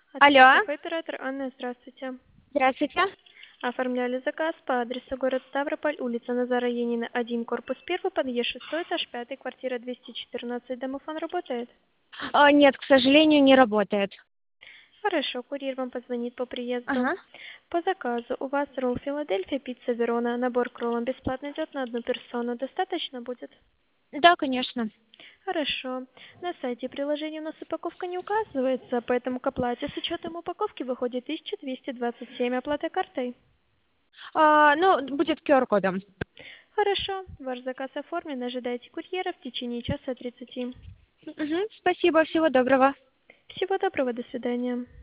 Алло, Оператор Анна, здравствуйте. здравствуйте. Оформляли заказ по адресу город Ставрополь, улица Назара Енина, 1, корпус 1, подъезд 6, этаж 5, квартира 214. Домофон работает? Нет, к сожалению, не работает. Хорошо, курьер вам позвонит по приезду. Ага. По заказу у вас ролл Филадельфия, пицца Верона, набор к роллам бесплатно идет на одну персону. Достаточно будет? Да, конечно. Хорошо. На сайте приложения у нас упаковка не указывается, поэтому к оплате с учетом упаковки выходит 1227, оплата картой. Ну, будет QR-кодом. Хорошо, ваш заказ оформлен, ожидайте курьера в течение часа 30. Спасибо, всего доброго. Всего доброго, до свидания.